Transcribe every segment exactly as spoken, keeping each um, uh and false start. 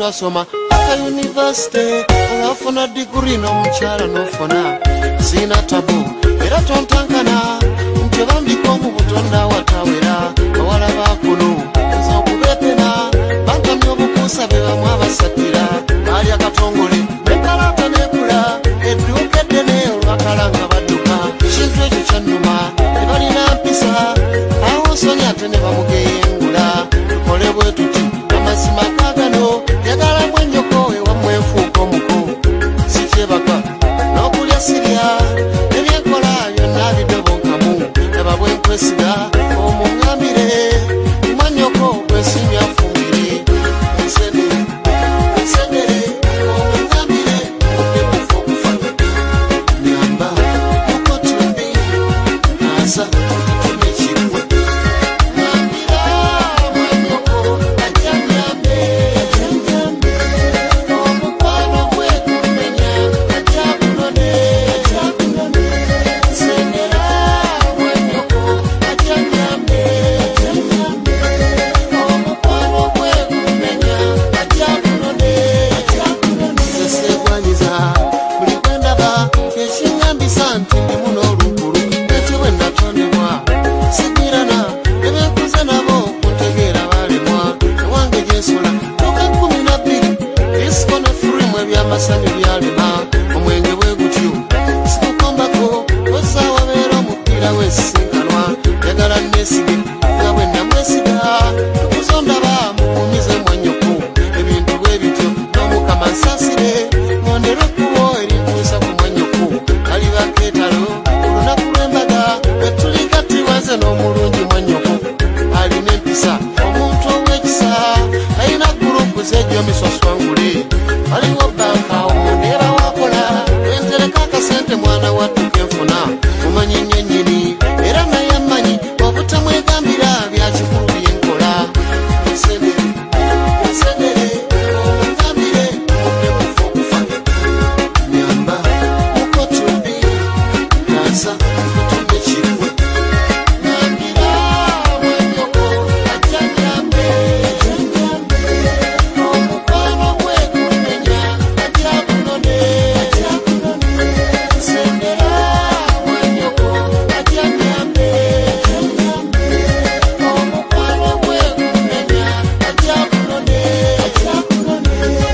twasoma aka university olafuna degree n'omukyala n'ofuna sina tabu era tontankana nti bambika mu butonda watawera bawala bakuno nza okubepena bantamya obukuusa be bamu abasatira baali akatongole nekalata nekula edduuka eddene olwakalanga badduka kintu ekyo kyannuma tebalina mpisa awo nsonyi ate ne bamugeyengula tukole bwe tuti amazima gagano yagala mwenyoko ewammwe enfuuka omuko sikyebaka n'okulya sirya ebyenkola byonna bidobonkamu eba bwenkwesiga omuŋŋambire mwanyoko bwesimya fumire ensendere ensendere omuŋŋambire oddemufa okufa nyamba mukotumbi asa tumekigwe ŋambira mwanyoko ajanyambe ajanyambe omukwano gwe kumenya ajakunone ajakunone nsendera mwanyoko ajanyambe ajanyambe omukwano gwe kumenya ajakunone ajakunone sesegwanyiza buli kwendaba ekiŋŋambisa nti ndi muno olukulu eti bwe natondebwa sigirana ebenkuze nabo kuntegeera balemwa ewange gyensula toka kumi na bbiri disco ne furimu ebyamasanyu byalema omwenge bwe gutyo sikukombako wesaawa beera omupiira wesisinkanwa yagala nesige nga bwe namwesiga tukuzondaba mukumize mwanyoko ebintu bwe bityo n'omukama nsasire ngondera ekkubo erintuusa ku mwanyoko ali bakeetalo olunaku lw'embaga bwe tulikattiwaze n'omulungi mwanyoko alina empisa omuntu ow'ekisa alina gurupu z'ejjo miswaswangule aliwo banka omundeeba wakola entereka akasente mwana wattuka enfuna mumanyi nnyennyini era naye amanyi obutamwegambira byakikulu byenkola ensendere ensendere omugambire oddemufa okufa nyamba mukotumbi nasa tumekigwe ŋambira mwanyoko ajanyambe ajanyambe omukwano gwe kumenya ajakunone ajakunone nsendera mwanyoko ajanyambe ajanyambe omukwano gwe kumenya ajakunone ajakunone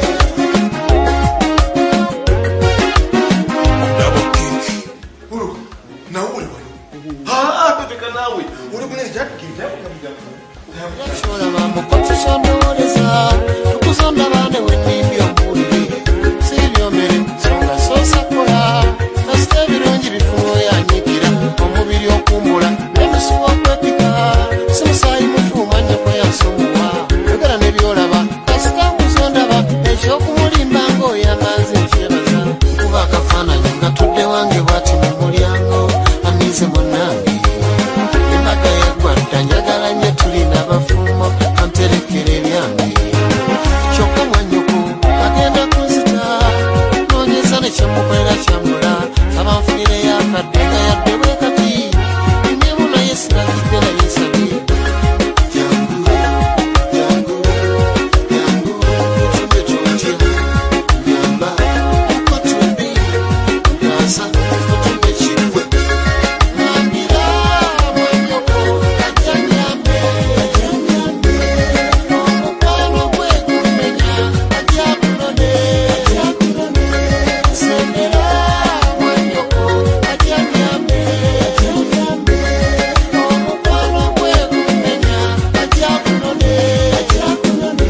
Double kick. Uru, na uli wali. Ah, tepeka nawe. Uri kule jatu kijabu kabisa. olaba mukotusondowoleza tukuzonda bane wenimbi omuwulire sibyomere songa sosakola kasita ebirungi bifuno yanyikira omubiri okumbula n'emisuwa okwepika simusaayi mufuuma nyoko yansumuwa yogera nebyolaba kasita nkuzondaba ekyokumulimba ng'oyamanzi nkyebaza kuba akafaananyi nga tudde wange bwati mu mulyango amize munange embaga yaggwadda njagala nnyo tulina abafumo anterekera ebyange kyokka mwanyoko agenda kunzita noonyeza nekyamukolera kyamula abanfunire yakadde nga yadde bwe kati nnebu naye sinagidde naye nsabye jangu jangu jangu otumbe totya nyamba mukotumbi nasa otumbe kigwe ŋambira mwanyoko ajanyambe ajanyambe omukwano gwe kumenya ajakunone ajakunone nsendera mwanyoko ajanyambe ajanyambe omukwano gwe kumenya ajakunone ajakunone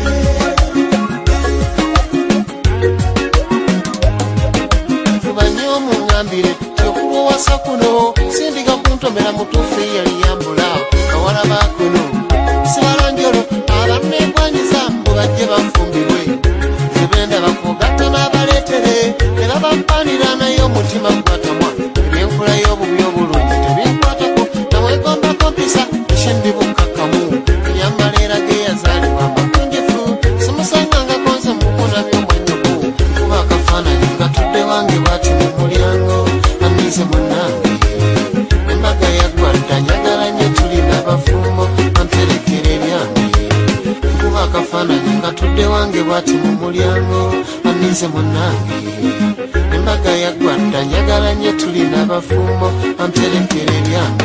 fuba nnyo omuŋŋambire kyokuwasa kuno sindiga kuntomera mutuufu eyali yambula bawala bakuno sibalanjolo abanneegwanyiza mbu bajje bafumbirwe zibenda bakogatta n'abaleetere era bampanira naye omutima gubatamwa ebyenkula y'obubi obulungi tebinkwatako namwegombako mpisa ekindi bukkakkamu enyambaleera ge yazaalibwa amakunjifu simusanganga konze mukuna by'omwanyoko kuba akafaananyi nga tudde wange bwati mu mulyango amize munange embaga yaggwadda njagala nnyo tulina abafumo anterekera ebyange kuba akafaananyi ngatudde wange bwati mu mulyango anize munange embaga yaggwadda njagala nnyo tulina abafumo amperekera ebyange